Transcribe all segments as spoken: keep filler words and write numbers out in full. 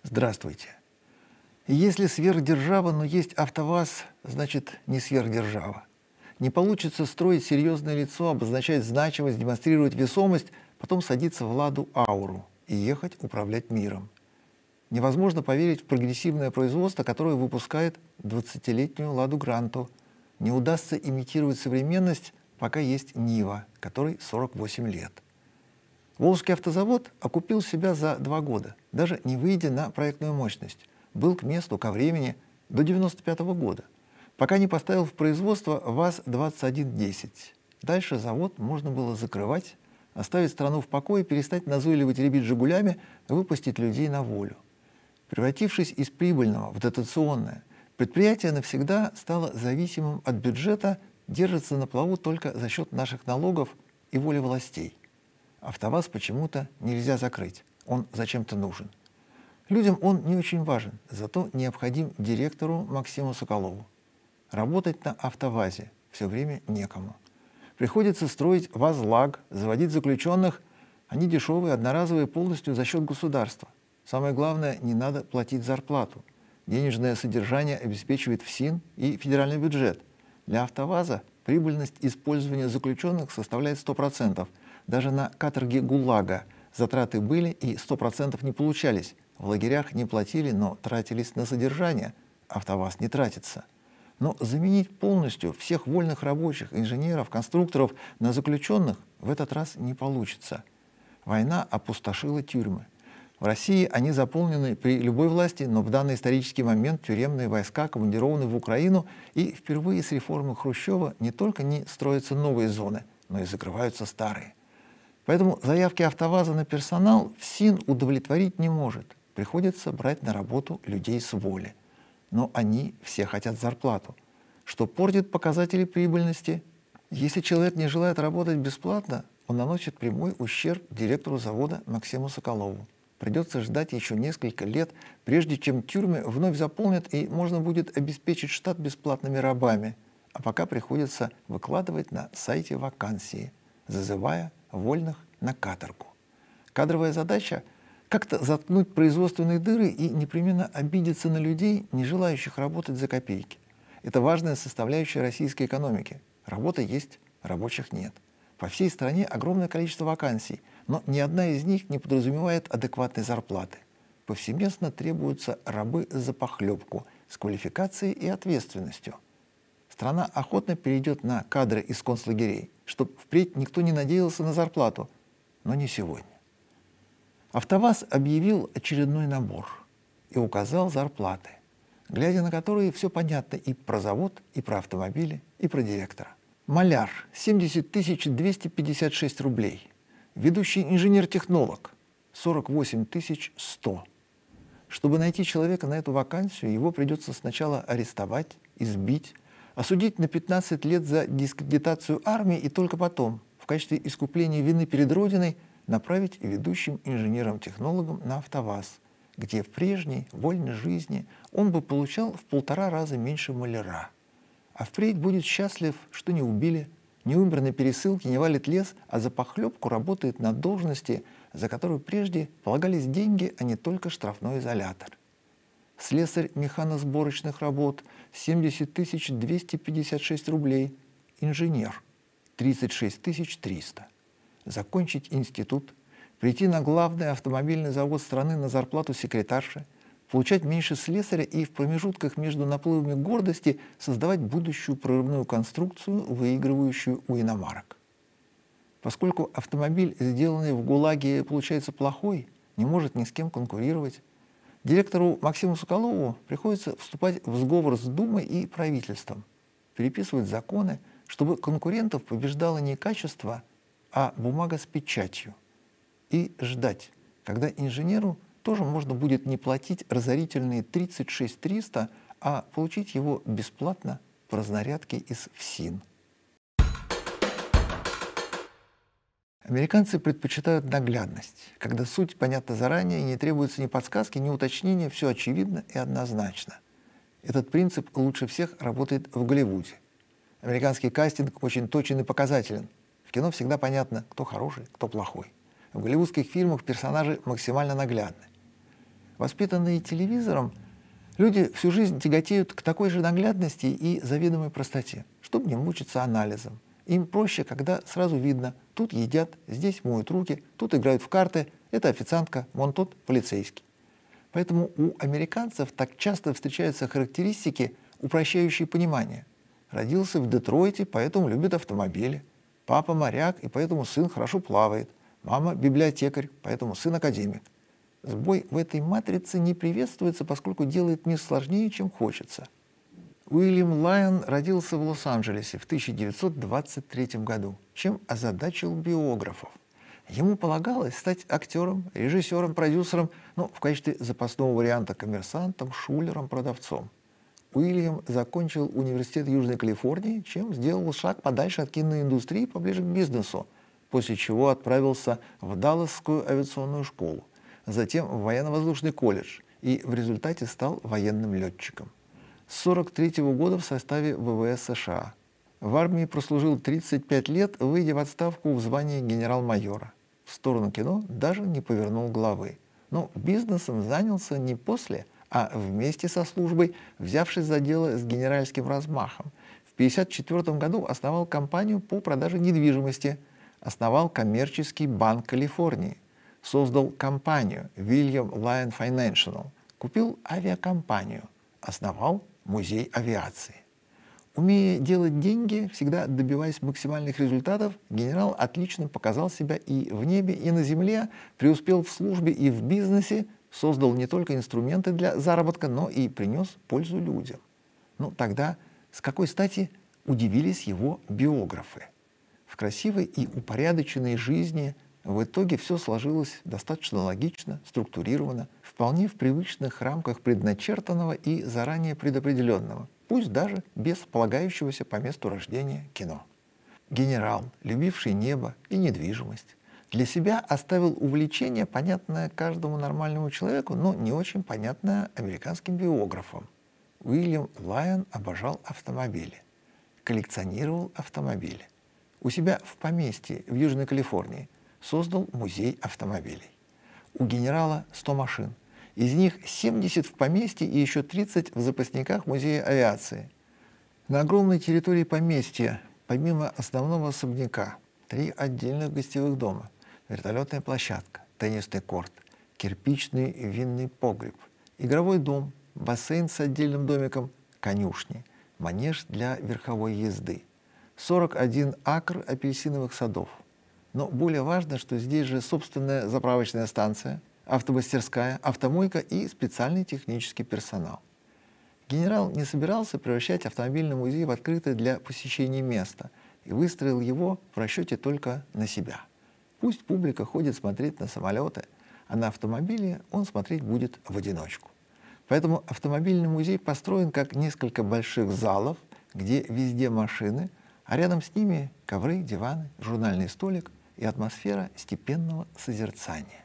Здравствуйте. Если сверхдержава, но есть АвтоВАЗ, значит не сверхдержава. Не получится строить серьезное лицо, обозначать значимость, демонстрировать весомость, потом садиться в «Ладу Ауру» и ехать управлять миром. Невозможно поверить в прогрессивное производство, которое выпускает двадцатилетнюю «Ладу Гранту». Не удастся имитировать современность, пока есть Нива, которой сорок восемь лет. Волжский автозавод окупил себя за два года, даже не выйдя на проектную мощность. Был к месту, ко времени до девяносто пятого года, пока не поставил в производство ВАЗ двадцать один десять. Дальше завод можно было закрывать, оставить страну в покое, перестать назойливо теребить «Жигулями», выпустить людей на волю. Превратившись из прибыльного в дотационное, предприятие навсегда стало зависимым от бюджета, держится на плаву только за счет наших налогов и воли властей. АвтоВАЗ почему-то нельзя закрыть, он зачем-то нужен. Людям он не очень важен, зато необходим директору Максиму Соколову. Работать на АвтоВАЗе все время некому. Приходится строить ВАЗ-ЛАГ, заводить заключенных. Они дешевые, одноразовые, полностью за счет государства. Самое главное, не надо платить зарплату. Денежное содержание обеспечивает ФСИН и федеральный бюджет. Для АвтоВАЗа прибыльность использования заключенных составляет сто процентов. Даже на каторге ГУЛАГа затраты были и сто процентов не получались. В лагерях не платили, но тратились на содержание. АвтоВАЗ не тратится. Но заменить полностью всех вольных рабочих, инженеров, конструкторов на заключенных в этот раз не получится. Война опустошила тюрьмы. В России они заполнены при любой власти, но в данный исторический момент тюремные войска командированы в Украину, и впервые с реформы Хрущева не только не строятся новые зоны, но и закрываются старые. Поэтому заявки АвтоВАЗа на персонал ФСИН удовлетворить не может. Приходится брать на работу людей с воли. Но они все хотят зарплату, что портит показатели прибыльности. Если человек не желает работать бесплатно, он наносит прямой ущерб директору завода Максиму Соколову. Придется ждать еще несколько лет, прежде чем тюрьмы вновь заполнят и можно будет обеспечить штат бесплатными рабами. А пока приходится выкладывать на сайте вакансии, зазывая вольных на каторгу. Кадровая задача – как-то заткнуть производственные дыры и непременно обидеться на людей, не желающих работать за копейки. Это важная составляющая российской экономики. Работа есть, рабочих нет. По всей стране огромное количество вакансий, но ни одна из них не подразумевает адекватной зарплаты. Повсеместно требуются рабы за похлебку с квалификацией и ответственностью. Страна охотно перейдет на кадры из концлагерей, чтобы впредь никто не надеялся на зарплату, но не сегодня. АвтоВАЗ объявил очередной набор и указал зарплаты, глядя на которые все понятно и про завод, и про автомобили, и про директора. Маляр – семьдесят тысяч двести пятьдесят шесть рублей. Ведущий инженер-технолог – сорок восемь тысяч сто. Чтобы найти человека на эту вакансию, его придется сначала арестовать, избить, осудить на пятнадцать лет за дискредитацию армии и только потом, в качестве искупления вины перед Родиной, направить ведущим инженером-технологом на АвтоВАЗ, где в прежней вольной жизни он бы получал в полтора раза меньше маляра. А впредь будет счастлив, что не убили, не умер на пересылке, не валит лес, а за похлебку работает на должности, за которую прежде полагались деньги, а не только штрафной изолятор. Слесарь механосборочных работ – семьдесят тысяч двести пятьдесят шесть рублей. Инженер – тридцать шесть тысяч триста. Закончить институт, прийти на главный автомобильный завод страны на зарплату секретарши, получать меньше слесаря и в промежутках между наплывами гордости создавать будущую прорывную конструкцию, выигрывающую у иномарок. Поскольку автомобиль, сделанный в ГУЛАГе, получается плохой, не может ни с кем конкурировать, директору Максиму Соколову приходится вступать в сговор с Думой и правительством, переписывать законы, чтобы конкурентов побеждало не качество, а бумага с печатью, и ждать, когда инженеру тоже можно будет не платить разорительные тридцать шесть тысяч триста, а получить его бесплатно по разнарядке из ФСИН. Американцы предпочитают наглядность, когда суть понятна заранее, не требуется ни подсказки, ни уточнения, все очевидно и однозначно. Этот принцип лучше всех работает в Голливуде. Американский кастинг очень точен и показателен. В кино всегда понятно, кто хороший, кто плохой. В голливудских фильмах персонажи максимально наглядны. Воспитанные телевизором, люди всю жизнь тяготеют к такой же наглядности и заведомой простоте, чтобы не мучиться анализом. Им проще, когда сразу видно, тут едят, здесь моют руки, тут играют в карты, это официантка, вон тот полицейский. Поэтому у американцев так часто встречаются характеристики, упрощающие понимание. Родился в Детройте, поэтому любит автомобили. Папа моряк, и поэтому сын хорошо плавает. Мама библиотекарь, поэтому сын академик. Сбой в этой матрице не приветствуется, поскольку делает мир сложнее, чем хочется. Уильям Лайон родился в Лос-Анджелесе в тысяча девятьсот двадцать третьем году, чем озадачил биографов. Ему полагалось стать актером, режиссером, продюсером, но в качестве запасного варианта коммерсантом, шулером, продавцом. Уильям закончил университет Южной Калифорнии, чем сделал шаг подальше от киноиндустрии, поближе к бизнесу, после чего отправился в Далласскую авиационную школу, затем в военно-воздушный колледж и в результате стал военным летчиком. С сорок третьего года в составе ВВС США. В армии прослужил тридцать пять лет, выйдя в отставку в звании генерал-майора. В сторону кино даже не повернул головы. Но бизнесом занялся не после, а вместе со службой, взявшись за дело с генеральским размахом. В тысяча девятьсот пятьдесят четвёртом году основал компанию по продаже недвижимости, основал коммерческий банк Калифорнии, создал компанию William Lyon Financial, купил авиакомпанию, основал музей авиации. Умея делать деньги, всегда добиваясь максимальных результатов, генерал отлично показал себя и в небе, и на земле, преуспел в службе и в бизнесе, создал не только инструменты для заработка, но и принес пользу людям. Ну тогда с какой стати удивились его биографы? В красивой и упорядоченной жизни в итоге все сложилось достаточно логично, структурировано, вполне в привычных рамках предначертанного и заранее предопределенного, пусть даже без полагающегося по месту рождения кино. Генерал, любивший небо и недвижимость, для себя оставил увлечение, понятное каждому нормальному человеку, но не очень понятное американским биографам. Уильям Лайон обожал автомобили, коллекционировал автомобили. У себя в поместье в Южной Калифорнии создал музей автомобилей. У генерала сто машин. Из них семьдесят в поместье и еще тридцать в запасниках музея авиации. На огромной территории поместья, помимо основного особняка, три отдельных гостевых дома, вертолетная площадка, теннисный корт, кирпичный винный погреб, игровой дом, бассейн с отдельным домиком, конюшни, манеж для верховой езды, сорок один акр апельсиновых садов. Но более важно, что здесь же собственная заправочная станция, автомастерская, автомойка и специальный технический персонал. Генерал не собирался превращать автомобильный музей в открытое для посещения место и выстроил его в расчете только на себя. Пусть публика ходит смотреть на самолеты, а на автомобили он смотреть будет в одиночку. Поэтому автомобильный музей построен как несколько больших залов, где везде машины, а рядом с ними ковры, диваны, журнальный столик и атмосфера степенного созерцания.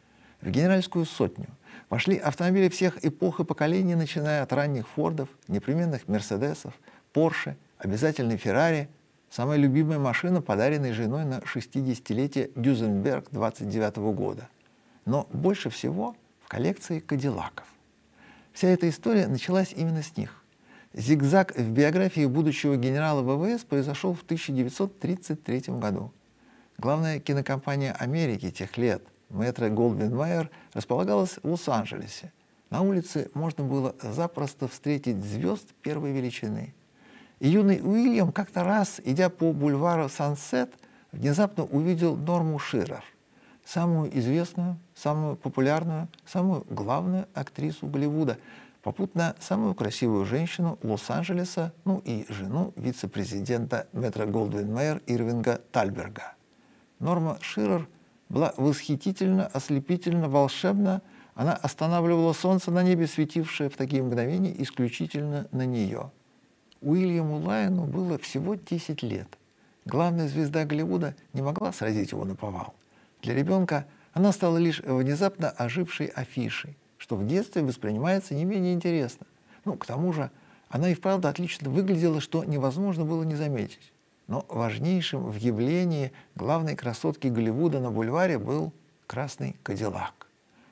В генеральскую сотню вошли автомобили всех эпох и поколений, начиная от ранних Фордов, непременных Мерседесов, Порше, обязательной Феррари, самая любимая машина, подаренная женой на шестидесятилетие Дюзенберг двадцать девятого года. Но больше всего в коллекции кадиллаков. Вся эта история началась именно с них. Зигзаг в биографии будущего генерала ВВС произошел в тысяча девятьсот тридцать третьем году. Главная кинокомпания Америки тех лет, Метро-Голдвин-Майер, располагалась в Лос-Анджелесе. На улице можно было запросто встретить звезд первой величины. И юный Уильям как-то раз, идя по бульвару Сансет, внезапно увидел Норму Ширер, самую известную, самую популярную, самую главную актрису Голливуда, попутно самую красивую женщину Лос-Анджелеса, ну и жену вице-президента Метро-Голдвин-Майер Ирвинга Тальберга. Норма Ширер была восхитительно, ослепительно, волшебна. Она останавливала солнце на небе, светившее в такие мгновения исключительно на нее. Уильяму Лайону было всего десять лет. Главная звезда Голливуда не могла сразить его наповал. Для ребенка она стала лишь внезапно ожившей афишей, что в детстве воспринимается не менее интересно. Ну, к тому же, она и вправду отлично выглядела, что невозможно было не заметить. Но важнейшим в явлении главной красотки Голливуда на бульваре был красный кадиллак.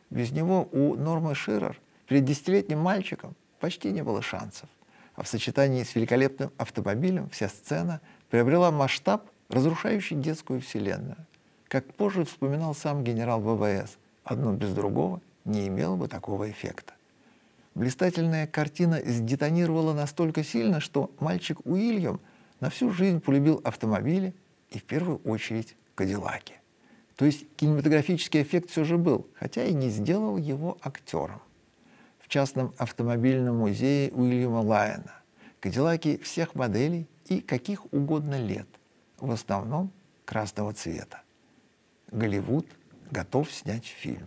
Без него у Нормы Ширер перед десятилетним мальчиком почти не было шансов. А в сочетании с великолепным автомобилем вся сцена приобрела масштаб, разрушающий детскую вселенную. Как позже вспоминал сам генерал вэ вэ эс, одно без другого не имело бы такого эффекта. Блистательная картина сдетонировала настолько сильно, что мальчик Уильям на всю жизнь полюбил автомобили и в первую очередь Кадиллаки. То есть кинематографический эффект все же был, хотя и не сделал его актером. В частном автомобильном музее Уильяма Лайона Кадиллаки всех моделей и каких угодно лет, в основном красного цвета. Голливуд готов снять фильм.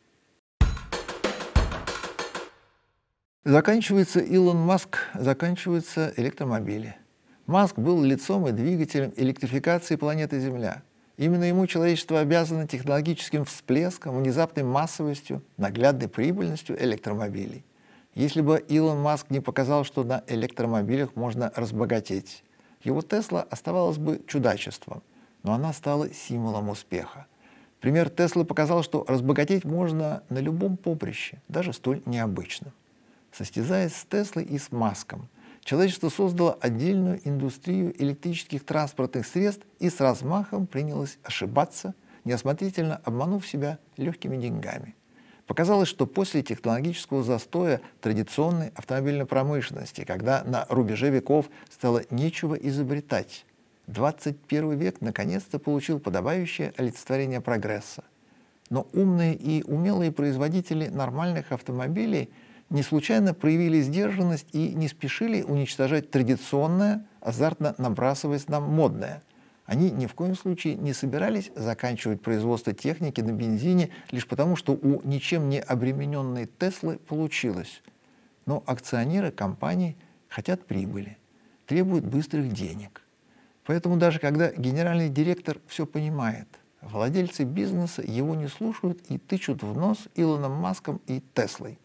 Заканчивается Илон Маск, заканчиваются электромобили. Маск был лицом и двигателем электрификации планеты Земля. Именно ему человечество обязано технологическим всплеском, внезапной массовостью, наглядной прибыльностью электромобилей. Если бы Илон Маск не показал, что на электромобилях можно разбогатеть, его Тесла оставалась бы чудачеством, но она стала символом успеха. Пример Теслы показал, что разбогатеть можно на любом поприще, даже столь необычном. Состязаясь с Теслой и с Маском, человечество создало отдельную индустрию электрических транспортных средств и с размахом принялось ошибаться, неосмотрительно обманув себя легкими деньгами. Показалось, что после технологического застоя традиционной автомобильной промышленности, когда на рубеже веков стало нечего изобретать, двадцать первый век наконец-то получил подобающее олицетворение прогресса. Но умные и умелые производители нормальных автомобилей не случайно проявили сдержанность и не спешили уничтожать традиционное, азартно набрасываясь на модное. Они ни в коем случае не собирались заканчивать производство техники на бензине лишь потому, что у ничем не обремененной Теслы получилось. Но акционеры компаний хотят прибыли, требуют быстрых денег. Поэтому даже когда генеральный директор все понимает, владельцы бизнеса его не слушают и тычут в нос Илоном Маском и Теслой.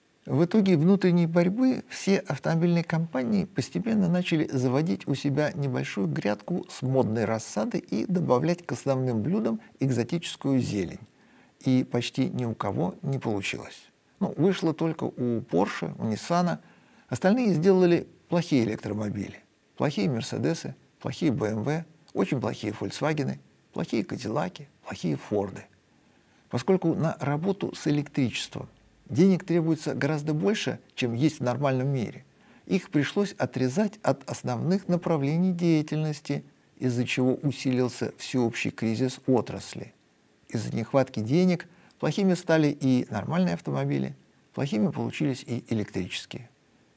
В итоге внутренней борьбы все автомобильные компании постепенно начали заводить у себя небольшую грядку с модной рассадой и добавлять к основным блюдам экзотическую зелень. И почти ни у кого не получилось. Ну, вышло только у Porsche, у Nissan. Остальные сделали плохие электромобили. Плохие Мерседесы, плохие бэ эм вэ, очень плохие Volkswagen, плохие Кадиллаки, плохие Форды. Поскольку на работу с электричеством денег требуется гораздо больше, чем есть в нормальном мире, их пришлось отрезать от основных направлений деятельности, из-за чего усилился всеобщий кризис отрасли. Из-за нехватки денег плохими стали и нормальные автомобили, плохими получились и электрические.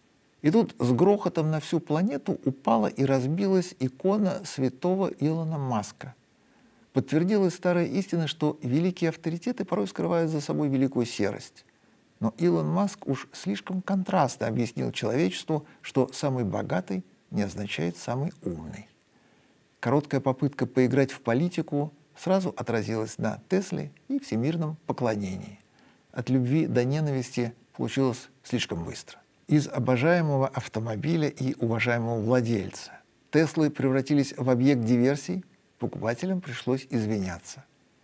И тут с грохотом на всю планету упала и разбилась икона святого Илона Маска. Подтвердилась старая истина, что великие авторитеты порой скрывают за собой великую серость. Но Илон Маск уж слишком контрастно объяснил человечеству, что самый богатый не означает самый умный. Короткая попытка поиграть в политику сразу отразилась на Тесле и всемирном поклонении. От любви до ненависти получилось слишком быстро. Из обожаемого автомобиля и уважаемого владельца Теслы превратились в объект диверсий, покупателям пришлось извиняться.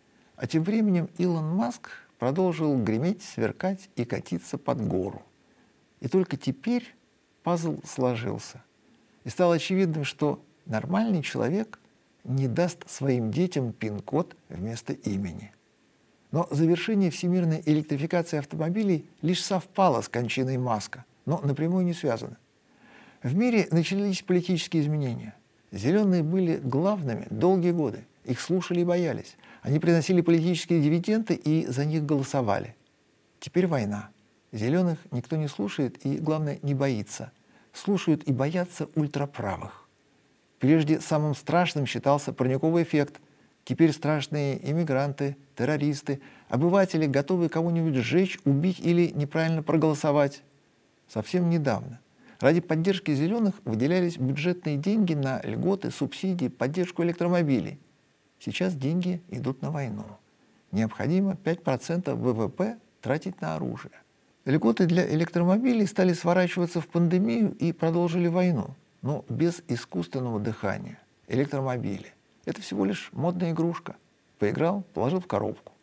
А тем временем Илон Маск продолжил греметь, сверкать и катиться под гору. И только теперь пазл сложился. И стало очевидным, что нормальный человек не даст своим детям пин-код вместо имени. Но завершение всемирной электрификации автомобилей лишь совпало с кончиной Маска, но напрямую не связано. В мире начались политические изменения. Зеленые были главными долгие годы. Их слушали и боялись. Они приносили политические дивиденды и за них голосовали. Теперь война. Зеленых никто не слушает и, главное, не боится. Слушают и боятся ультраправых. Прежде самым страшным считался парниковый эффект. Теперь страшные иммигранты, террористы, обыватели, готовые кого-нибудь сжечь, убить или неправильно проголосовать. Совсем недавно ради поддержки зеленых выделялись бюджетные деньги на льготы, субсидии, поддержку электромобилей. Сейчас деньги идут на войну. Необходимо пять процентов вэ вэ пэ тратить на оружие. Льготы для электромобилей стали сворачиваться в пандемию и продолжили войну, но без искусственного дыхания. Электромобили — это всего лишь модная игрушка. Поиграл, положил в коробку.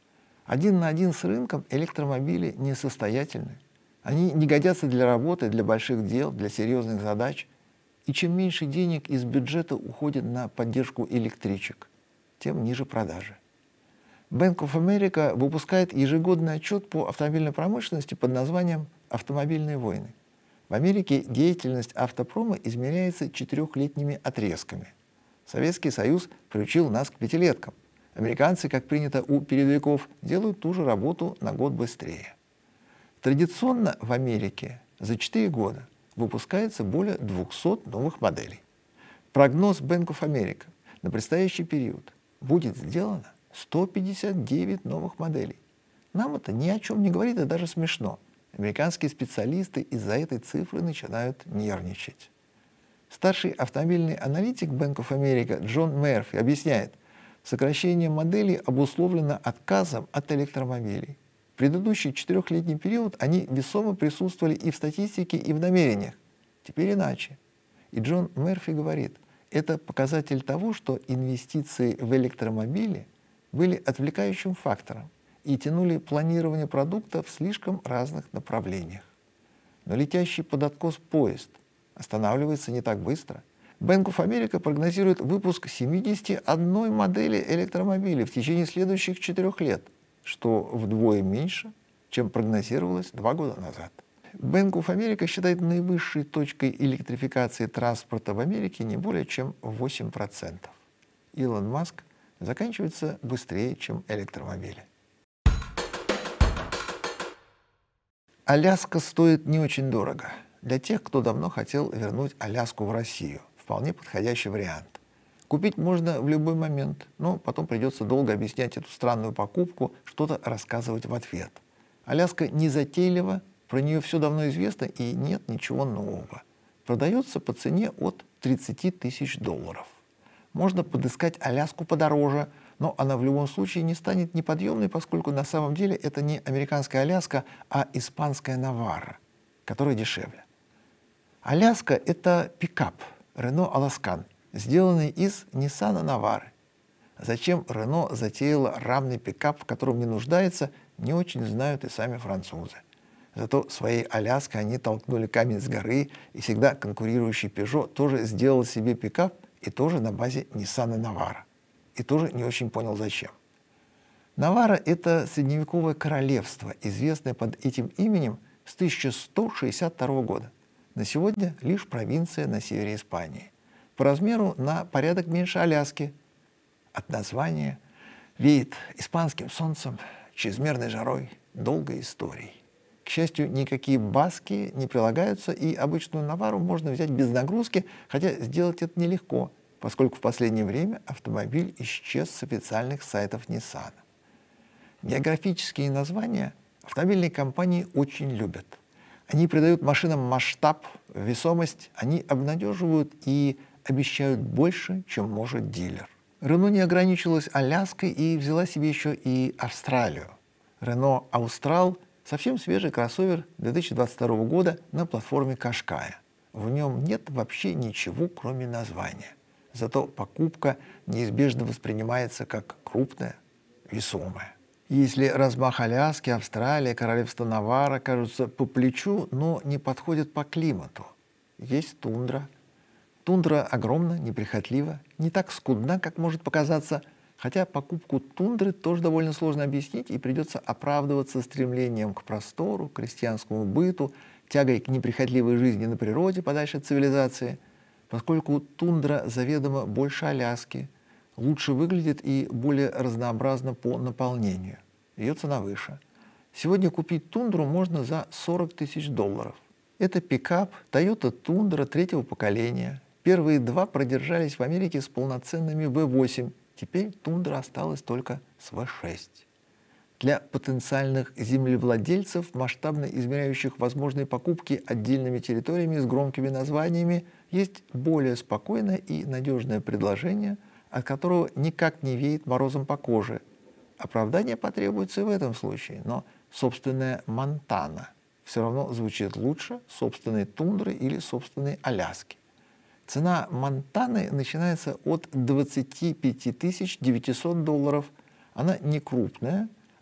Один на один с рынком электромобили несостоятельны. Они не годятся для работы, для больших дел, для серьезных задач. И чем меньше денег из бюджета уходит на поддержку электричек, тем ниже продажи. Bank of America выпускает ежегодный отчет по автомобильной промышленности под названием «Автомобильные войны». В Америке деятельность автопрома измеряется четырехлетними отрезками. Советский Союз приучил нас к пятилеткам. Американцы, как принято у передовиков, делают ту же работу на год быстрее. Традиционно в Америке за четыре года выпускается более двухсот новых моделей. Прогноз Bank of America на предстоящий период: будет сделано сто пятьдесят девять новых моделей. Нам это ни о чем не говорит и даже смешно. Американские специалисты из-за этой цифры начинают нервничать. Старший автомобильный аналитик Bank of America Джон Мерфи объясняет, сокращение моделей обусловлено отказом от электромобилей. В предыдущий четырехлетний период они весомо присутствовали и в статистике, и в намерениях. Теперь иначе. И Джон Мерфи говорит, это показатель того, что инвестиции в электромобили были отвлекающим фактором и тянули планирование продукта в слишком разных направлениях. Но летящий под откос поезд останавливается не так быстро. Bank of America прогнозирует выпуск семидесяти одной модели электромобилей в течение следующих четырех лет, что вдвое меньше, чем прогнозировалось два года назад. Bank of America считает наивысшей точкой электрификации транспорта в Америке не более чем восемь процентов. Илон Маск заканчивается быстрее, чем электромобили. Аляска стоит не очень дорого. Для тех, кто давно хотел вернуть Аляску в Россию, вполне подходящий вариант. Купить можно в любой момент, но потом придется долго объяснять эту странную покупку, что-то рассказывать в ответ. Аляска незатейлива, про нее все давно известно и нет ничего нового. Продается по цене от тридцати тысяч долларов. Можно подыскать Аляску подороже, но она в любом случае не станет неподъемной, поскольку на самом деле это не американская Аляска, а испанская Наварра, которая дешевле. Аляска — это пикап Renault Alaskan, сделанный из Nissan Navara. Зачем Renault затеяла рамный пикап, в котором не нуждается, не очень знают и сами французы. Зато своей Аляской они толкнули камень с горы, и всегда конкурирующий Peugeot тоже сделал себе пикап, и тоже на базе Nissan Navara. И тоже не очень понял, зачем. Наварра — это средневековое королевство, известное под этим именем с тысяча сто шестьдесят второго года. На сегодня лишь провинция на севере Испании. По размеру на порядок меньше Аляски. От названия веет испанским солнцем, чрезмерной жарой, долгой историей. К счастью, никакие баски не прилагаются, и обычную Наварру можно взять без нагрузки, хотя сделать это нелегко, поскольку в последнее время автомобиль исчез с официальных сайтов Nissan. Географические названия автомобильные компании очень любят. Они придают машинам масштаб, весомость, они обнадеживают и обещают больше, чем может дилер. Renault не ограничилась Аляской и взяла себе еще и Австралию. Renault Austral — совсем свежий кроссовер две тысячи двадцать второго года на платформе Qashqai. В нем нет вообще ничего, кроме названия. Зато покупка неизбежно воспринимается как крупная, весомая. Если размах Аляски, Австралия, королевство Наварра кажутся по плечу, но не подходят по климату. Есть тундра. Тундра огромна, неприхотлива, не так скудна, как может показаться, хотя покупку тундры тоже довольно сложно объяснить, и придется оправдываться стремлением к простору, к крестьянскому быту, тягой к неприхотливой жизни на природе, подальше от цивилизации, поскольку тундра заведомо больше Аляски, лучше выглядит и более разнообразна по наполнению. Ее цена выше. Сегодня купить тундру можно за сорок тысяч долларов. Это пикап Toyota Tundra третьего поколения. Первые два продержались в Америке с полноценными вэ восемь. Теперь тундра осталась только с вэ шесть. Для потенциальных землевладельцев, масштабно измеряющих возможные покупки отдельными территориями с громкими названиями, есть более спокойное и надежное предложение, от которого никак не веет морозом по коже. Оправдание потребуется и в этом случае, но собственная Монтана все равно звучит лучше собственной тундры или собственной Аляски. Цена Монтаны начинается от двадцати пяти тысяч девятисот долларов. Она не крупная,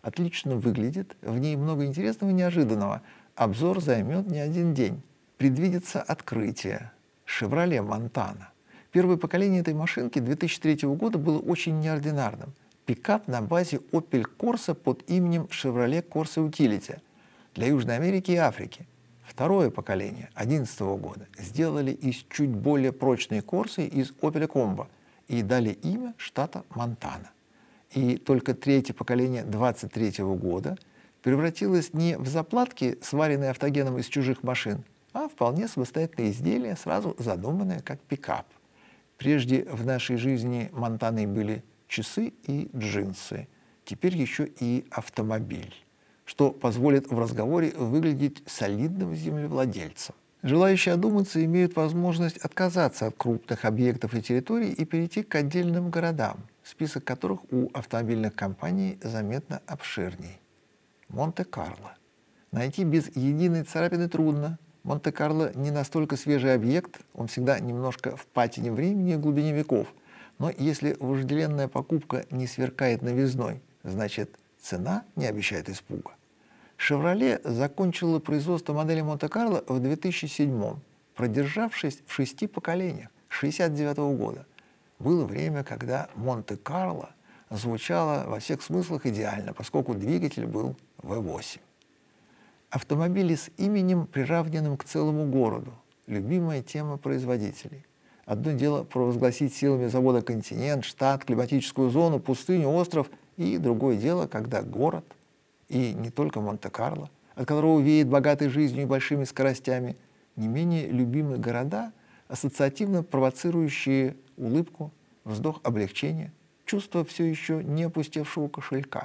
Отлично выглядит, в ней много интересного и неожиданного. Обзор займет не один день. Предвидится открытие. Chevrolet Montana. Первое поколение этой машинки две тысячи третьего года было очень неординарным. Пикап на базе Opel Corsa под именем Chevrolet Corsa Utility для Южной Америки и Африки. Второе поколение две тысячи одиннадцатого года сделали из чуть более прочной Corsa из Opel Combo и дали имя штата Монтана. И только третье поколение две тысячи двадцать третьего года превратилось не в заплатки, сваренные автогеном из чужих машин, а вполне самостоятельное изделие, сразу задуманное как пикап. Прежде в нашей жизни Монтаной были часы и джинсы, теперь еще и автомобиль, что позволит в разговоре выглядеть солидным землевладельцем. Желающие одуматься имеют возможность отказаться от крупных объектов и территорий и перейти к отдельным городам, список которых у автомобильных компаний заметно обширней. Монте-Карло. Найти без единой царапины трудно. Монте-Карло не настолько свежий объект, он всегда немножко в патине времени и глубине веков. Но если вожделенная покупка не сверкает новизной, значит, цена не обещает испуга. Chevrolet закончила производство модели Монте-Карло в две тысячи седьмом, продержавшись в шести поколениях, с шестьдесят девятого года. Было время, когда Монте-Карло звучало во всех смыслах идеально, поскольку двигатель был вэ восемь. Автомобили с именем, приравненным к целому городу. Любимая тема производителей. Одно дело провозгласить силами завода континент, штат, климатическую зону, пустыню, остров, и другое дело, когда город, и не только Монте-Карло, от которого веет богатой жизнью и большими скоростями, не менее любимые города, ассоциативно провоцирующие улыбку, вздох облегчения, чувство все еще не опустевшего кошелька.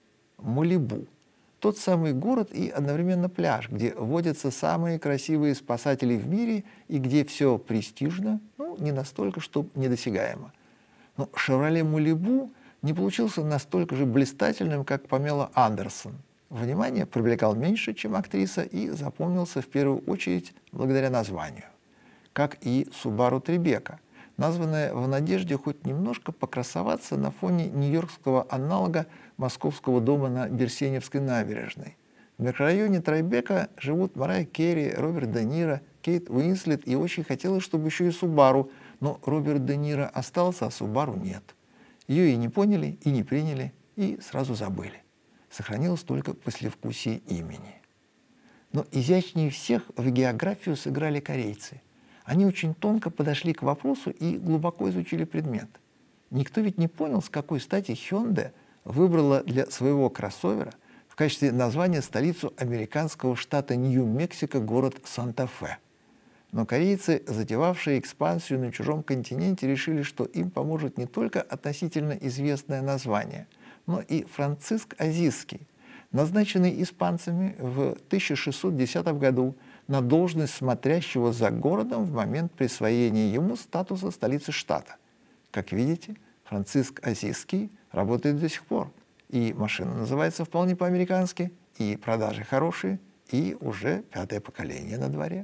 Малибу. Тот самый город и одновременно пляж, где водятся самые красивые спасатели в мире и где все престижно, ну, не настолько, чтобы недосягаемо. Но Chevrolet Malibu не получился настолько же блистательным, как Памела Андерсон. Внимание привлекал меньше, чем актриса, и запомнился в первую очередь благодаря названию. Как и Subaru Tribeca, названная в надежде хоть немножко покрасоваться на фоне нью-йоркского аналога московского дома на Берсеневской набережной. В микрорайоне Трайбека живут Марайя Керри, Роберт Де Ниро, Кейт Уинслет, и очень хотелось, чтобы еще и Субару, но Роберт Де Ниро остался, а Субару нет. Ее и не поняли, и не приняли, и сразу забыли. Сохранилось только послевкусие имени. Но изящнее всех в географию сыграли корейцы. Они очень тонко подошли к вопросу и глубоко изучили предмет. Никто ведь не понял, с какой стати Hyundai выбрала для своего кроссовера в качестве названия столицу американского штата Нью-Мексико, город Санта-Фе. Но корейцы, затевавшие экспансию на чужом континенте, решили, что им поможет не только относительно известное название, но и Франциск Азизский, назначенный испанцами в тысяча шестьсот десятом году на должность смотрящего за городом в момент присвоения ему статуса столицы штата. Как видите, Франциск Азизский работает до сих пор, и машина называется вполне по-американски, и продажи хорошие, и уже пятое поколение на дворе.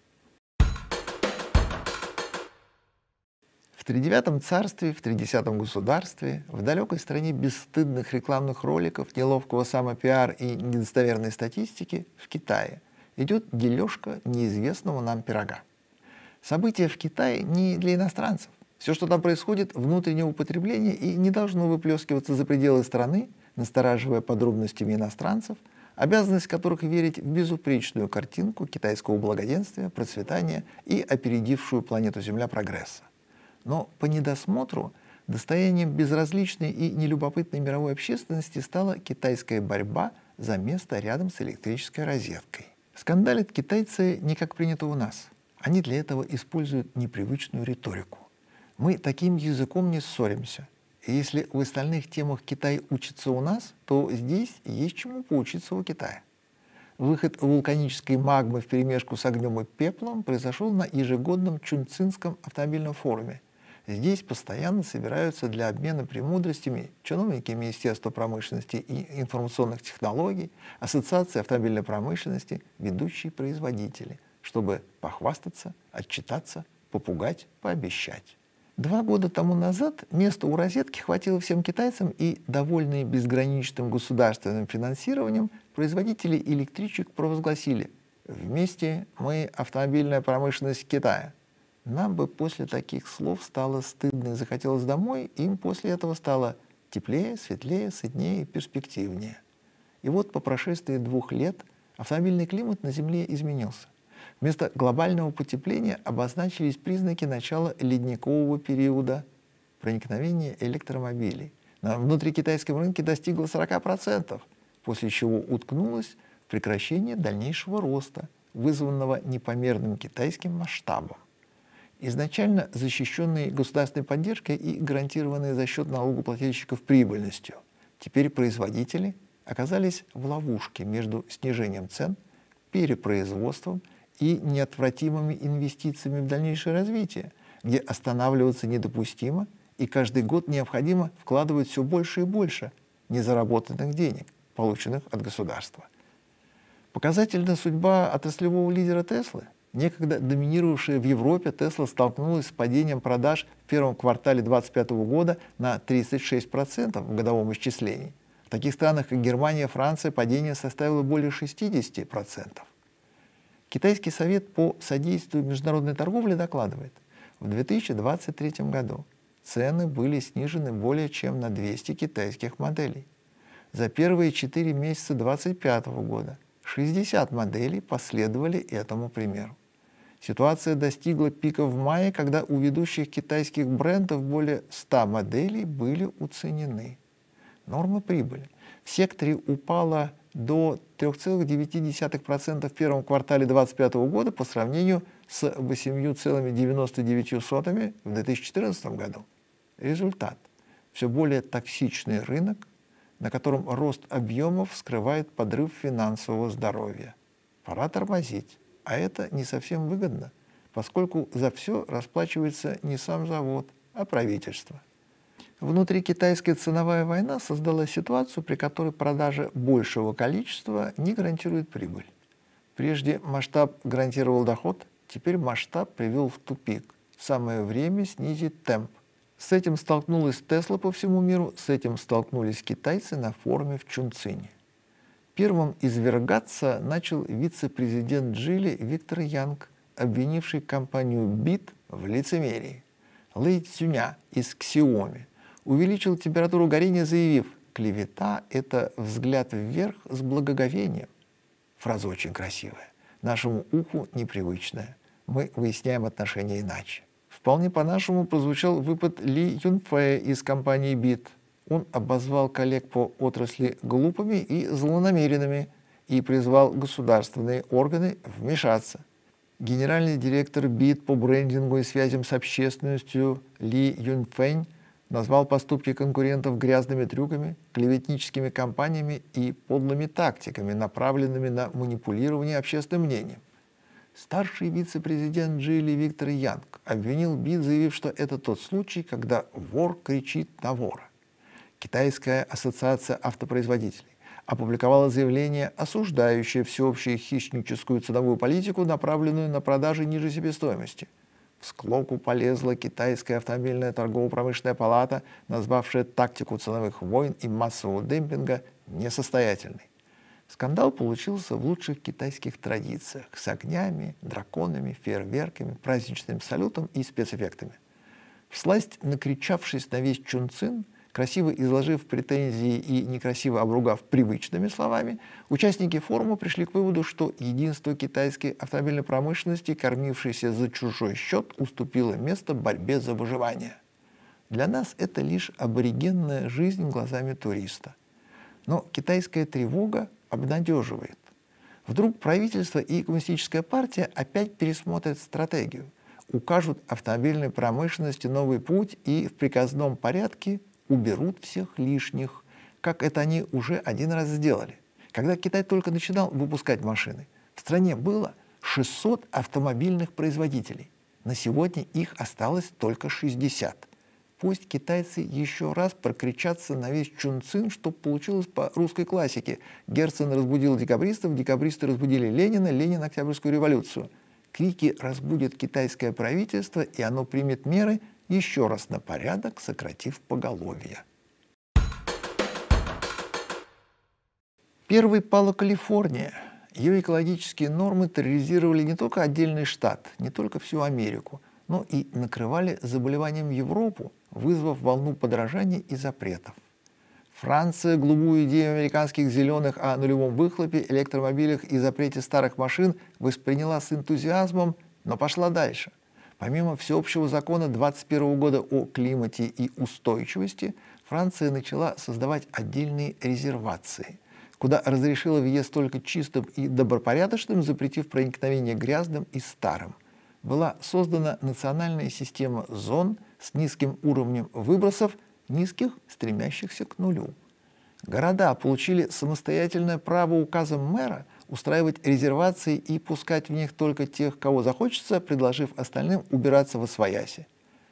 В тридевятом царстве, в тридесятом государстве, в далекой стране бесстыдных рекламных роликов, неловкого самопиар и недостоверной статистики, в Китае идет дележка неизвестного нам пирога. События в Китае не для иностранцев. Все, что там происходит, внутреннего употребления и не должно выплескиваться за пределы страны, настораживая подробностями иностранцев, обязанность которых верить в безупречную картинку китайского благоденствия, процветания и опередившую планету Земля прогресса. Но по недосмотру достоянием безразличной и нелюбопытной мировой общественности стала китайская борьба за место рядом с электрической розеткой. Скандалят китайцы не как принято у нас. Они для этого используют непривычную риторику. Мы таким языком не ссоримся. И если в остальных темах Китай учится у нас, то здесь есть чему поучиться у Китая. Выход вулканической магмы вперемешку с огнем и пеплом произошел на ежегодном Чунцинском автомобильном форуме. Здесь постоянно собираются для обмена премудростями чиновники Министерства промышленности и информационных технологий, Ассоциации автомобильной промышленности, ведущие производители, чтобы похвастаться, отчитаться, попугать, пообещать. Два года тому назад места у розетки хватило всем китайцам, и, довольные безграничным государственным финансированием, производители электричек провозгласили: «Вместе мы автомобильная промышленность Китая». Нам бы после таких слов стало стыдно и захотелось домой, им после этого стало теплее, светлее, сытнее и перспективнее. И вот по прошествии двух лет автомобильный климат на Земле изменился. Вместо глобального потепления обозначились признаки начала ледникового периода проникновения электромобилей. На внутрикитайском рынке достигло сорока процентов, после чего уткнулось в прекращение дальнейшего роста, вызванного непомерным китайским масштабом. Изначально защищенные государственной поддержкой и гарантированные за счет налогоплательщиков прибыльностью, теперь производители оказались в ловушке между снижением цен, перепроизводством и неотвратимыми инвестициями в дальнейшее развитие, где останавливаться недопустимо и каждый год необходимо вкладывать все больше и больше незаработанных денег, полученных от государства. Показательна судьба отраслевого лидера Теслы. Некогда доминировавшая в Европе, Тесла столкнулась с падением продаж в первом квартале две тысячи двадцать пятого года на тридцать шесть процентов в годовом исчислении. В таких странах, как Германия, Франция, падение составило более шестидесяти процентов. Китайский совет по содействию международной торговле докладывает: в две тысячи двадцать третьем году цены были снижены более чем на двести китайских моделей. За первые четыре месяца две тысячи двадцать пятого года шестьдесят моделей последовали этому примеру. Ситуация достигла пика в мае, когда у ведущих китайских брендов более ста моделей были уценены. Норма прибыли в секторе упала до трёх целых девяти десятых процента в первом квартале две тысячи двадцать пятого года по сравнению с восемью целыми девяноста девятью сотыми в две тысячи четырнадцатом году. Результат – все более токсичный рынок, на котором рост объемов скрывает подрыв финансового здоровья. Пора тормозить, а это не совсем выгодно, поскольку за все расплачивается не сам завод, а правительство. Внутрикитайская ценовая война создала ситуацию, при которой продажа большего количества не гарантирует прибыль. Прежде масштаб гарантировал доход, теперь масштаб привел в тупик. Самое время снизить темп. С этим столкнулась Тесла по всему миру, с этим столкнулись китайцы на форуме в Чунцине. Первым извергаться начал вице-президент Джили Виктор Янг, обвинивший компанию бит в лицемерии. Лэй Цюня из Xiaomi увеличил температуру горения, заявив: «Клевета – это взгляд вверх с благоговением». Фраза очень красивая, нашему уху непривычная. Мы выясняем отношения иначе. Вполне по-нашему прозвучал выпад Ли Юнфэя из компании бит. Он обозвал коллег по отрасли глупыми и злонамеренными и призвал государственные органы вмешаться. Генеральный директор бит по брендингу и связям с общественностью Ли Юнфэнь назвал поступки конкурентов грязными трюками, клеветническими кампаниями и подлыми тактиками, направленными на манипулирование общественным мнением. Старший вице-президент Джили Виктор Янг обвинил бит, заявив, что это тот случай, когда вор кричит на вора. Китайская ассоциация автопроизводителей опубликовала заявление, осуждающее всеобщую хищническую ценовую политику, направленную на продажи ниже себестоимости. В склоку полезла Китайская автомобильная торгово-промышленная палата, назвавшая тактику ценовых войн и массового демпинга несостоятельной. Скандал получился в лучших китайских традициях с огнями, драконами, фейерверками, праздничным салютом и спецэффектами. Всласть накричавшись на весь Чунцин, красиво изложив претензии и некрасиво обругав привычными словами, участники форума пришли к выводу, что единство китайской автомобильной промышленности, кормившейся за чужой счет, уступило место борьбе за выживание. Для нас это лишь аборигенная жизнь глазами туриста. Но китайская тревога обнадеживает. Вдруг правительство и коммунистическая партия опять пересмотрят стратегию, укажут автомобильной промышленности новый путь и в приказном порядке уберут всех лишних, как это они уже один раз сделали. Когда Китай только начинал выпускать машины, в стране было шестьсот автомобильных производителей. На сегодня их осталось только шестьдесят. Пусть китайцы еще раз прокричатся на весь Чунцин, что получилось по русской классике. Герцен разбудил декабристов, декабристы разбудили Ленина, Ленин — Октябрьскую революцию. Крики разбудят китайское правительство, и оно примет меры, еще раз на порядок сократив поголовье. Первой пала Калифорния. Ее экологические нормы терроризировали не только отдельный штат, не только всю Америку, но и накрывали заболеванием Европу, вызвав волну подражаний и запретов. Франция голубую идею американских зеленых о нулевом выхлопе, электромобилях и запрете старых машин восприняла с энтузиазмом, но пошла дальше. Помимо всеобщего закона двадцать первого года о климате и устойчивости, Франция начала создавать отдельные резервации, куда разрешила въезд только чистым и добропорядочным, запретив проникновение грязным и старым. Была создана национальная система зон с низким уровнем выбросов, низких, стремящихся к нулю. Города получили самостоятельное право указом мэра устраивать резервации и пускать в них только тех, кого захочется, предложив остальным убираться восвояси.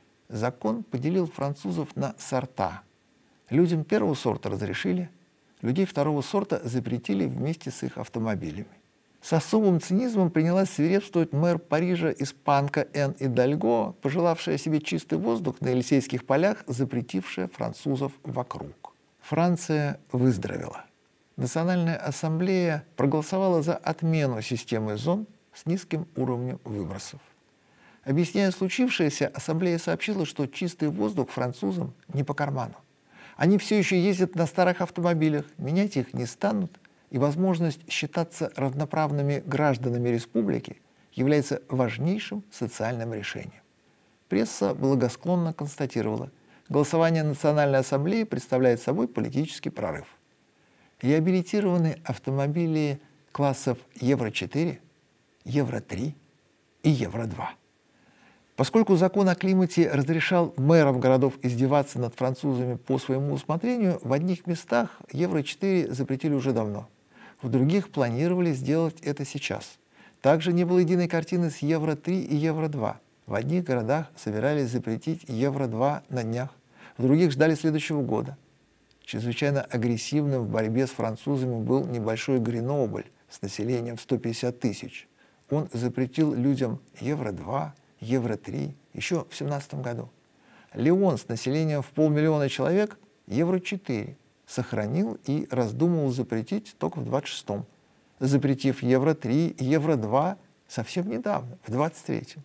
Закон поделил французов на сорта. Людям первого сорта разрешили, людей второго сорта запретили вместе с их автомобилями. С особым цинизмом принялась свирепствовать мэр Парижа испанка Энн Идальго, пожелавшая себе чистый воздух на Елисейских полях, запретившая французов вокруг. Франция выздоровела. Национальная ассамблея проголосовала за отмену системы зон с низким уровнем выбросов. Объясняя случившееся, ассамблея сообщила, что чистый воздух французам не по карману. Они все еще ездят на старых автомобилях, менять их не станут, и возможность считаться равноправными гражданами республики является важнейшим социальным решением. Пресса благосклонно констатировала, голосование Национальной ассамблеи представляет собой политический прорыв. Реабилитированы автомобили классов Евро четыре, Евро три и Евро два. Поскольку закон о климате разрешал мэрам городов издеваться над французами по своему усмотрению, в одних местах Евро четыре запретили уже давно. В других планировали сделать это сейчас. Также не было единой картины с Евро три и Евро два. В одних городах собирались запретить Евро два на днях, в других ждали следующего года. Чрезвычайно агрессивным в борьбе с французами был небольшой Гренобль с населением в сто пятьдесят тысяч. Он запретил людям Евро два, Евро три еще в семнадцатом году. Лион с населением в полмиллиона человек Евро четыре сохранил и раздумывал запретить только в двадцать шестом, запретив Евро три и Евро два совсем недавно, в двадцать третьем.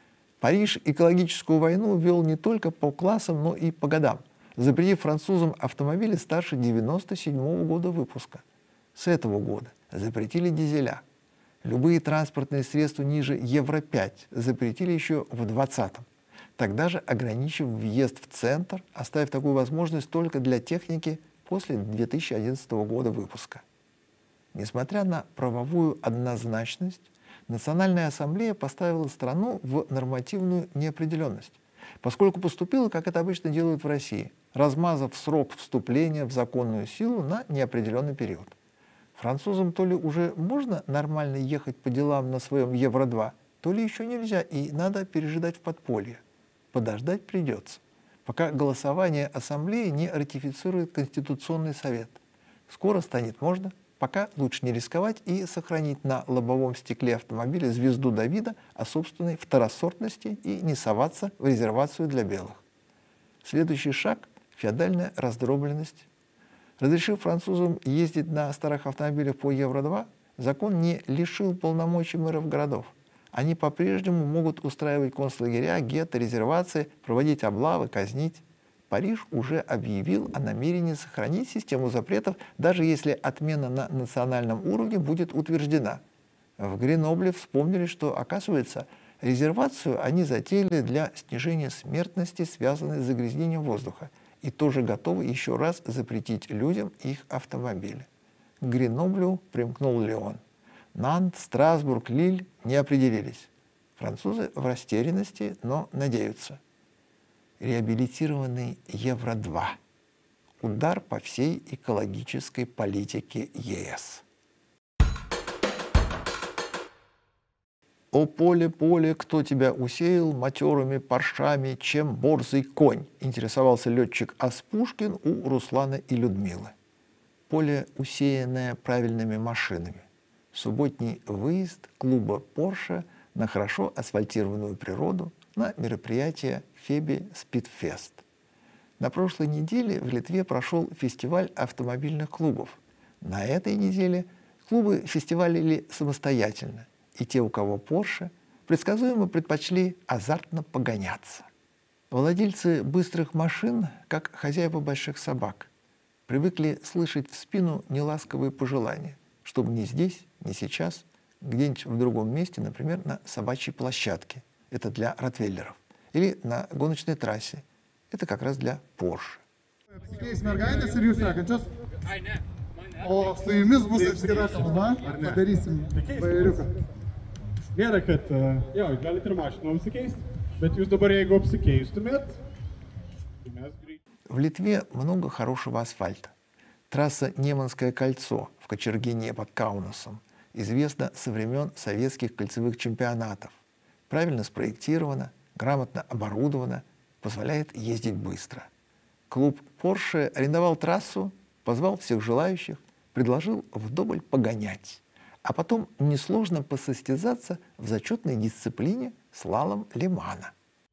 Париж экологическую войну вел не только по классам, но и по годам, запретив французам автомобили старше девяносто седьмого года въпуска. С этого года запретили дизеля. Любые транспортные средства ниже Евро пять запретили еще в двадцатом. Тогда же ограничив въезд в центр, оставив такую возможность только для техники после две тысячи одиннадцатого года выпуска. Несмотря на правовую однозначность, Национальная ассамблея поставила страну в нормативную неопределенность, поскольку поступила, как это обычно делают в России, размазав срок вступления в законную силу на неопределенный период. Французам то ли уже можно нормально ехать по делам на своем Евро два, то ли еще нельзя, и надо пережидать в подполье. Подождать придется, пока голосование ассамблеи не ратифицирует Конституционный совет. Скоро станет можно, пока лучше не рисковать и сохранить на лобовом стекле автомобиля звезду Давида о собственной второсортности и не соваться в резервацию для белых. Следующий шаг – феодальная раздробленность. Разрешив французам ездить на старых автомобилях по Евро два, закон не лишил полномочий мэров городов. Они по-прежнему могут устраивать концлагеря, гетто, резервации, проводить облавы, казнить. Париж уже объявил о намерении сохранить систему запретов, даже если отмена на национальном уровне будет утверждена. В Гренобле вспомнили, что, оказывается, резервацию они затеяли для снижения смертности, связанной с загрязнением воздуха, и тоже готовы еще раз запретить людям их автомобили. К Греноблю примкнул Лион. Нант, Страсбург, Лиль не определились. Французы в растерянности, но надеются. Реабилитированный Евро два. Удар по всей экологической политике ЕС. «О поле, поле, кто тебя усеял матерыми паршами, чем борзый конь?» интересовался летчик Аспушкин у Руслана и Людмилы. Поле, усеянное правильными машинами. Субботний выезд клуба «Порше» на хорошо асфальтированную природу на мероприятие Феби Спидфест. На прошлой неделе в Литве прошел фестиваль автомобильных клубов. На этой неделе клубы фестивалили самостоятельно, и те, у кого Porsche, предсказуемо предпочли азартно погоняться. Владельцы быстрых машин, как хозяева больших собак, привыкли слышать в спину неласковые пожелания, чтобы не здесь, не сейчас, где-нибудь в другом месте, например, на собачьей площадке. Это для ротвейлеров. Или на гоночной трассе. Это как раз для Porsche. O su jumis bus atskira kalba, padarysim bajeriuką. Gerai, kad jo, galite ir mašiną apsikeisti, bet jūs dabar jeigu apsikeistumėt, tai mes greitai. В Литве много хорошего асфальта. Трасса Неманское кольцо в Кочергине под Каунасом известна со времен советских кольцевых чемпионатов. Правильно спроектирована, грамотно оборудована, позволяет ездить быстро. Клуб Porsche арендовал трассу, позвал всех желающих, предложил вдоволь погонять, а потом несложно посостязаться в зачетной дисциплине слалом Лимана.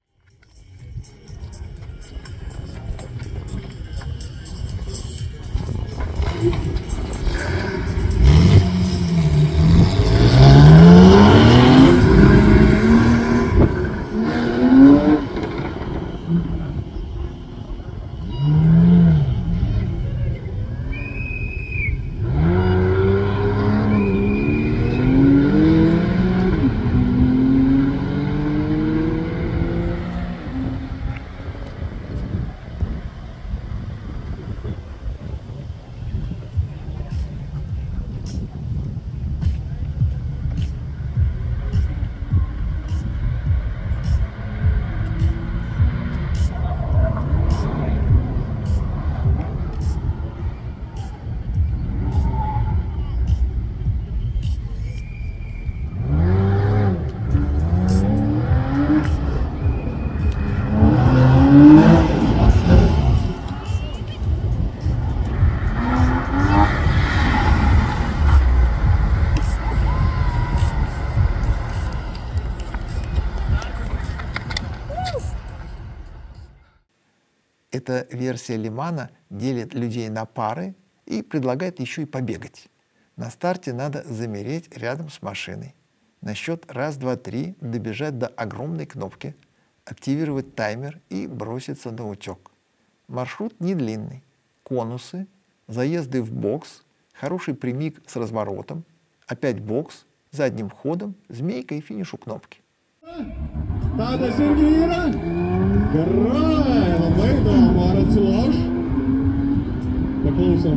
Эта версия Лимана делит людей на пары и предлагает еще и побегать. На старте надо замереть рядом с машиной. На счет раз, два, три добежать до огромной кнопки, активировать таймер и броситься на утек. Маршрут не длинный. Конусы, заезды в бокс, хороший прямик с разворотом, опять бокс, задним ходом, змейка и финиш у кнопки. Tadas irgi yra. Gerai, labai įdomu, ar atsiloš. Paklausom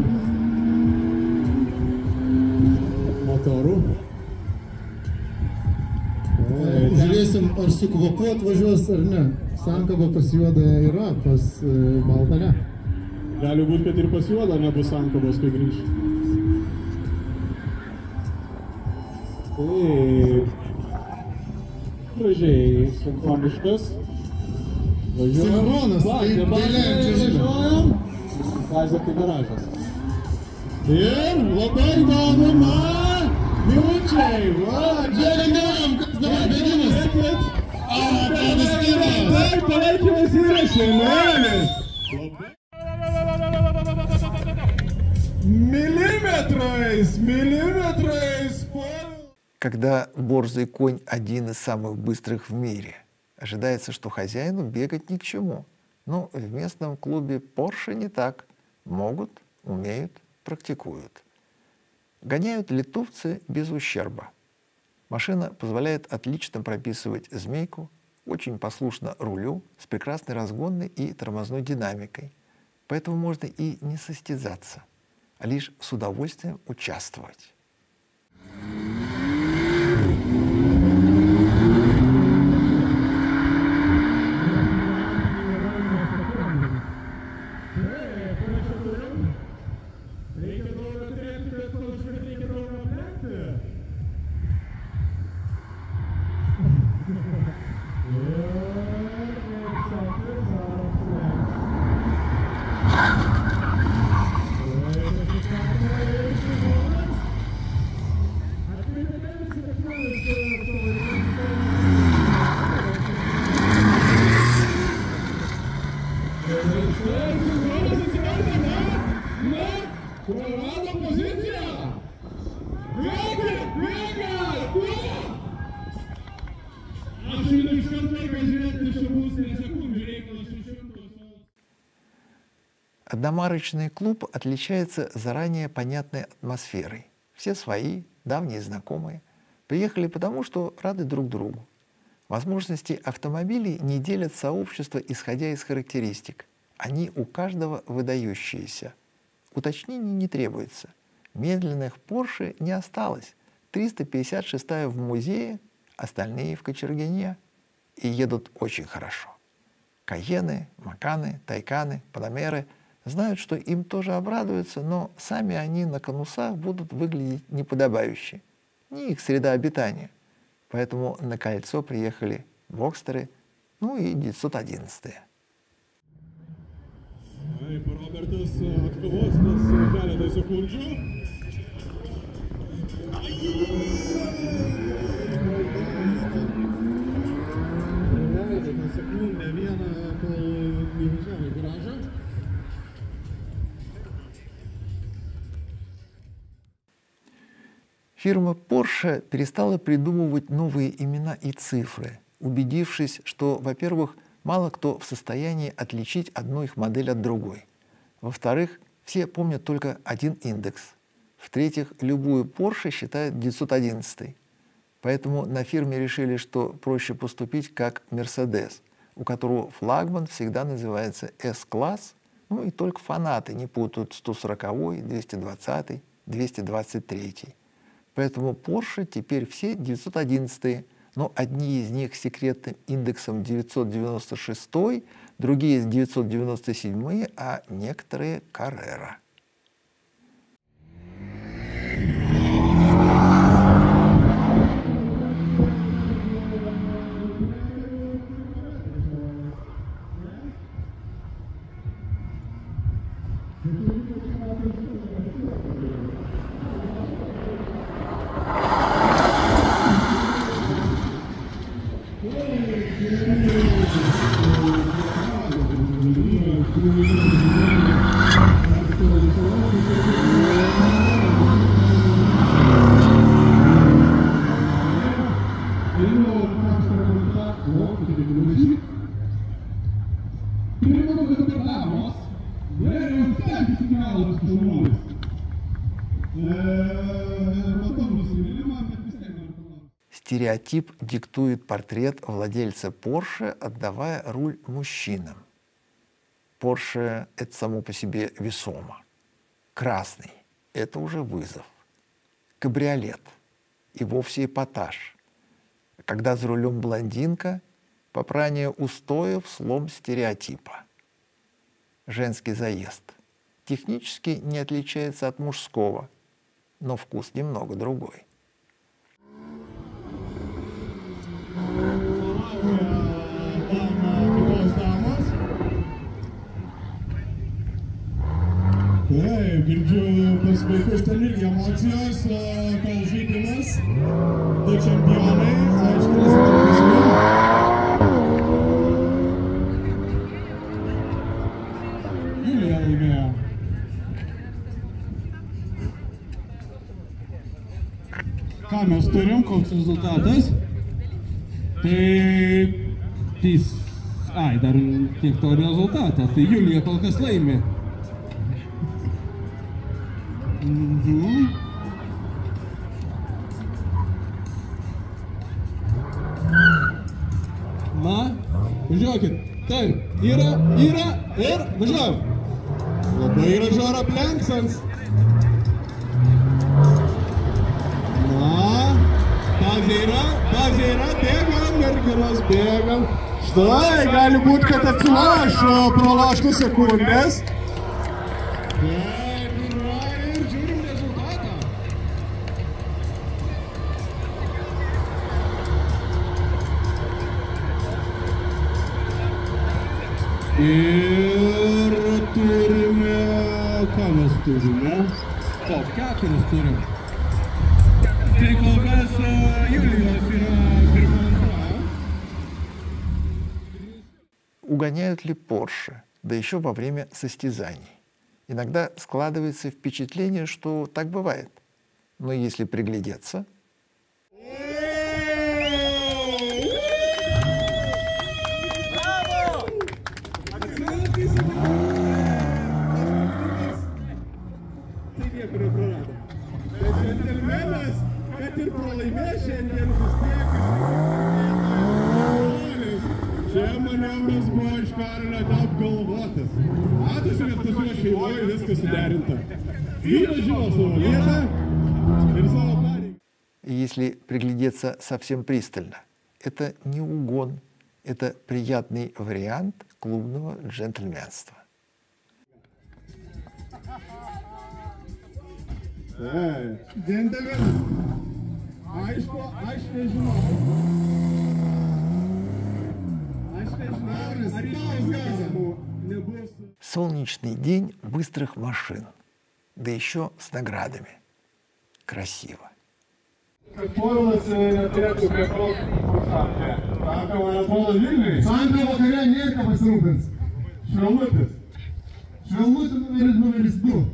motorų. Žiūrėsim, ar su kvapu atvažiuos ar ne. Sankaba pas juodą yra, pas baltą ne. Gali būti, kad ir pas juodą nebus sankabos, kai grįš. Taip. Gražiai, sinchroniškas. Sinchronas, tai dailiam čiuožime. Važiuojam. Fazė tai garažas. Ir labai įdomu, man, minučiai, va, Dėliam, kas dabar bėgimas. A, Tadas yra. Taip, palaikymas yra šiandienis. Миллиметrais, миллиметrais. Когда борзый конь один из самых быстрых в мире, ожидается, что хозяину бегать ни к чему. Но в местном клубе Porsche не так. Могут, умеют, практикуют. Гоняют литовцы без ущерба. Машина позволяет отлично прописывать змейку, очень послушна рулю, с прекрасной разгонной и тормозной динамикой. Поэтому можно и не состязаться, а лишь с удовольствием участвовать. Одномарочный клуб отличается заранее понятной атмосферой. Все свои, давние знакомые. Приехали потому, что рады друг другу. Возможности автомобилей не делят сообщество, исходя из характеристик. Они у каждого выдающиеся. Уточнений не требуется. Медленных Porsche не осталось. триста пятьдесят шестая в музее, остальные в Кочергине. И едут очень хорошо. Каены, Маканы, Тайканы, Панамеры знают, что им тоже обрадуются, но сами они на конусах будут выглядеть неподобающе. Не их среда обитания. Поэтому на кольцо приехали Бокстеры, ну и девятьсот одиннадцатые. Фирма Porsche перестала придумывать новые имена и цифры, убедившись, что, во-первых, мало кто в состоянии отличить одну их модель от другой. Во-вторых, все помнят только один индекс. В-третьих, любую Porsche считают девятьсот одиннадцатой. Поэтому на фирме решили, что проще поступить как Mercedes, у которого флагман всегда называется эс-класс, ну и только фанаты не путают сто сороковой, двести двадцатый, двести двадцать третий. Поэтому Porsche теперь все девятьсот одиннадцатые, но одни из них с секретным индексом девятьсот девяносто шесть, другие с девятьсот девяносто семь, а некоторые Carrera. Стереотип диктует портрет владельца Porsche, отдавая руль мужчинам. Porsche — это само по себе весомо. Красный — это уже вызов. Кабриолет — и вовсе эпатаж. Когда за рулем блондинка — попрание устоев, слом стереотипа. Женский заезд технически не отличается от мужского, но вкус немного другой. Taip, girdžiu pas vaikus ten irgi emocijos, kol žaidimas, du čempionai, aiškinasi tarpusavy. Julija laimėjo. Ką mes turim, koks rezultatas? Tai... Tis... Ai, dar tiek to rezultatą, tai Julija kol kas laimė. Mhm. Na, važiuokit. Taip, yra, yra ir važiuojam. Labai gražu oro aplenksams. Na, bazė yra, bazė yra, bėgam, merginos, bėgam. Štai, gali būti, kad atsilaš praloštų sekundės. Ir turime, ką mes turime? Top keturis turim. Tai kol kas Julijos yra pirma antra. Угоняют ли Porsche, да еще во время состязаний? Иногда складывается впечатление, что так бывает. Но если приглядеться... Karolio daug galvotis. Matosi, kad pas juos šeimoje viskas suderinta. Vyras žino savo vietą ir savo pareigą. Если приглядеться совсем пристально, это не угон, это приятный вариант клубного джентльменства. Džentelmenas. Aišku, aš nežinau. Aš nežinau, ar išvaizgavimų nebus. Солнечный день быстрых машин, да еще с наградами. Красиво. Kad Povilas neturėtų prie progų šampę. Šampė, man atrodo, Vilniui. Šampė vakare nėra ką pasirūpins. Švelnutis. Švelnutė numeris, numeris du.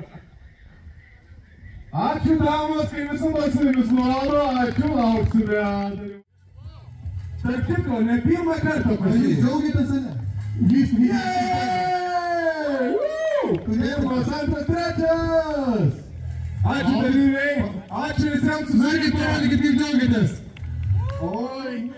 Ačiū damos, kai visada su jumis nurodo, ačiū, lauksime. Tarp kitko, ne pirmą kartą Ar jūs pasirinkti. džiaugiatės, ar ne? Jis Jeeey! Pirmas, antras, trečias! Ačiū dalyviai, ačiū visiems Sakykit, susitikti. parodykit, kaip džiaugiatės. Oi,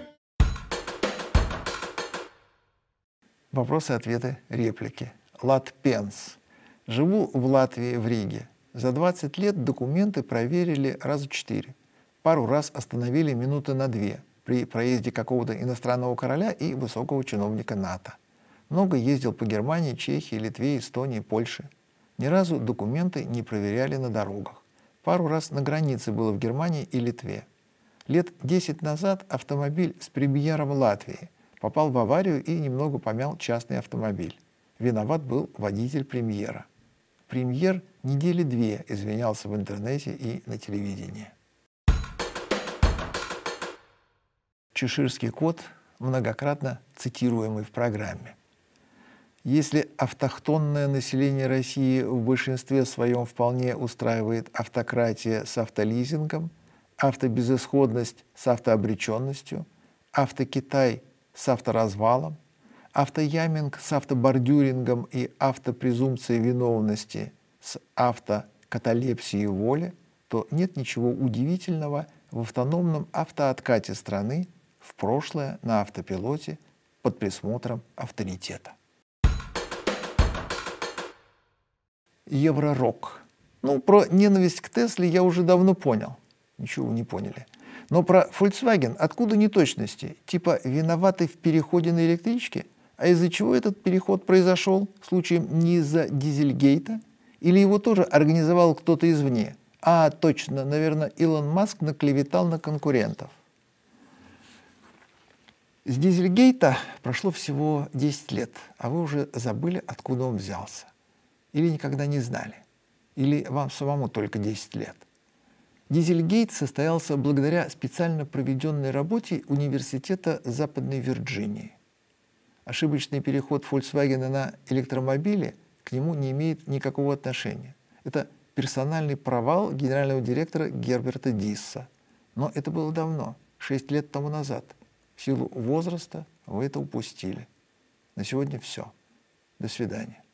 Вопросы, ответы, реплики. Латпенс. Живу в Латвии, в Риге. За двадцать лет документы проверили раза четыре. Пару раз остановили минуты на две при проезде какого-то иностранного короля и высокого чиновника НАТО. Много ездил по Германии, Чехии, Литве, Эстонии, Польше. Ни разу документы не проверяли на дорогах. Пару раз на границе было в Германии и Литве. Лет десять назад автомобиль с премьером Латвии попал в аварию и немного помял частный автомобиль. Виноват был водитель премьера. Премьер недели две извинялся в интернете и на телевидении. Чеширский кот, многократно цитируемый в программе. Если автохтонное население России в большинстве своем вполне устраивает автократия с автолизингом, автобезысходность с автообреченностью, автокитай с авторазвалом, автояминг с автобордюрингом и автопрезумпцией виновности с автокаталепсией воли, то нет ничего удивительного в автономном автооткате страны в прошлое на автопилоте под присмотром авторитета. Евророк. Ну, про ненависть к Тесле я уже давно понял. Ничего вы не поняли. Но про Volkswagen откуда неточности? Типа виноваты в переходе на электричке? А из-за чего этот переход произошел? Случаем не из-за дизельгейта? Или его тоже организовал кто-то извне? А, точно, наверное, Илон Маск наклеветал на конкурентов. С дизельгейта прошло всего десять лет, а вы уже забыли, откуда он взялся. Или никогда не знали. Или вам самому только десять лет. Дизельгейт состоялся благодаря специально проведенной работе Университета Западной Вирджинии. Ошибочный переход Volkswagen на электромобили к нему не имеет никакого отношения. Это персональный провал генерального директора Герберта Дисса. Но это было давно, шесть лет тому назад. В силу возраста вы это упустили. На сегодня все. До свидания.